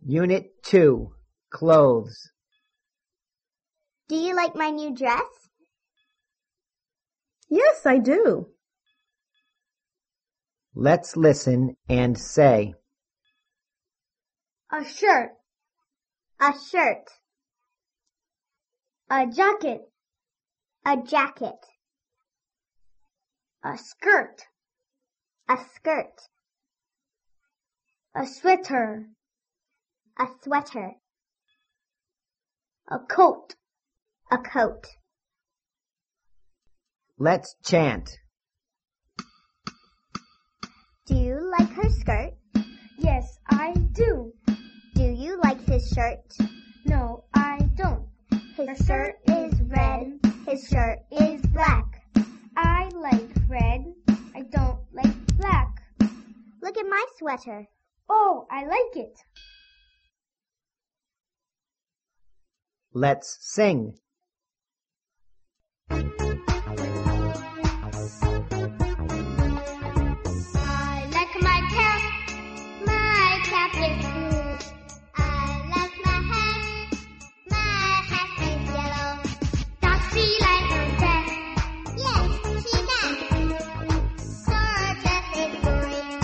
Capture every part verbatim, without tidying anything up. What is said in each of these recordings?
Unit two, Clothes. Do you like my new dress? Yes, I do. Let's listen and say. A shirt. A shirt. A jacket. A jacket. A skirt. A skirt. A sweater. A sweater. A coat. A coat. Let's chant. Do you like her skirt? Yes, I do. Do you like his shirt? No, I don't. His shirt is red. His shirt is black. I like red. I don't like black. Look at my sweater. Oh, I like it. Let's sing. I like my cap. My cap is blue. I like my hat. My hat is yellow. Does she like her dress? Yes, she does. Her dress is green.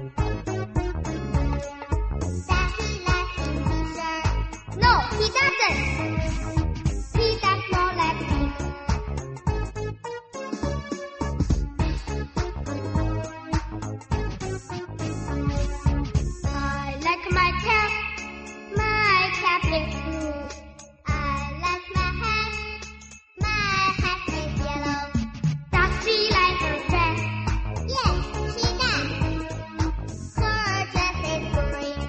Does he like his t-shirt? No, he doesn't. He does not like pink. I like my cap. My cap is blue. I like my hat. My hat is yellow. Does she like her dress? Yes, she does. Her dress is green.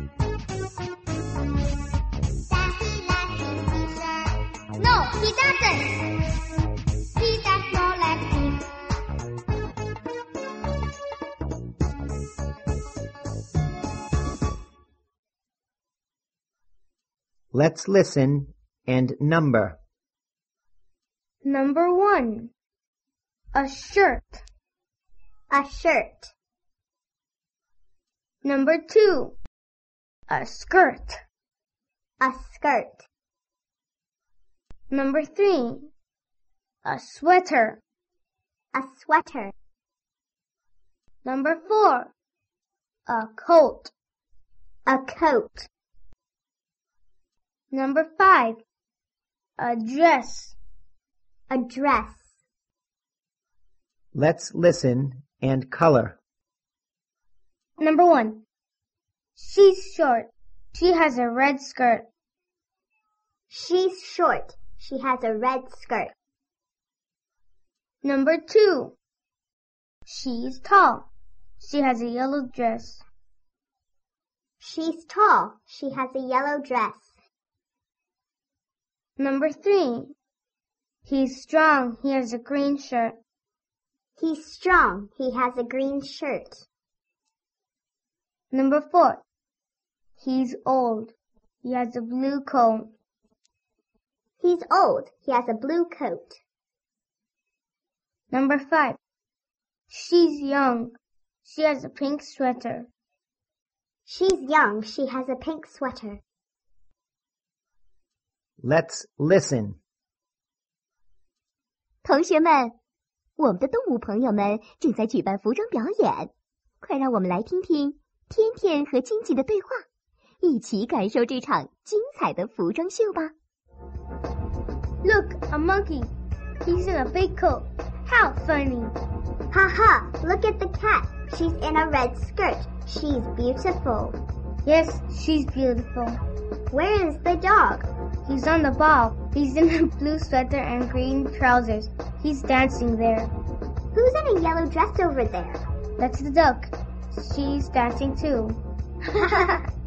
Does he like his t-shirt? No, he doesn't. He does not like pink. Let's listen and number. Number one. A shirt. A shirt. Number two. A skirt. A skirt. Number three. A sweater. A sweater. Number four. A coat. A coat. Number five. A dress. A dress. Let's listen and color. Number one. She's short. She has a red skirt. She's short. She has a red skirt. Number two. She's tall. She has a yellow dress. She's tall. She has a yellow dress. Number three. He's strong. He has a green shirt. He's strong. He has a green shirt. Number four. He's old. He has a blue coat. He's old. He has a blue coat. Number five. She's young. She has a pink sweater. She's young. She has a pink sweater. Let's listen. 同学们，我们的动物朋友们正在举办服装表演，快让我们来听听天天和荆棘的对话，一起感受这场精彩的服装秀吧。 Look, a monkey. He's in a big coat. How funny. Ha ha! Look at the cat. She's in a red skirt. She's beautiful. Yes, she's beautiful. Where is the dog? He's on the ball. He's in a blue sweater and green trousers. He's dancing there. Who's in a yellow dress over there? That's the duck. She's dancing too.